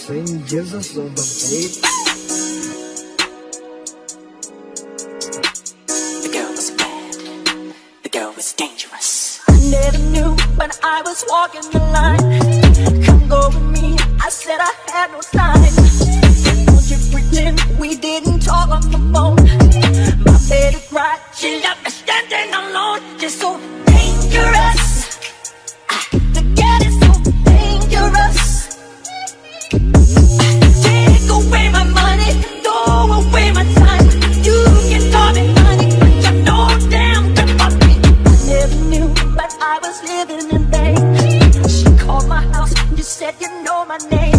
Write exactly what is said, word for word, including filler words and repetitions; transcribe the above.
Satan gives us all the bait. The girl was bad. The girl was dangerous. I never knew when I was walking the line. Come go with me, I said I had no time. Don't you pretend we didn't talk on the phone. My baby cried, she left me standing alone. Just so dangerous. Ah, the girl is so dangerous. Take away my money, throw away my time. You can call me money, but you know damn good for me. I never knew, but I was living in vain. She called my house, you said you know my name.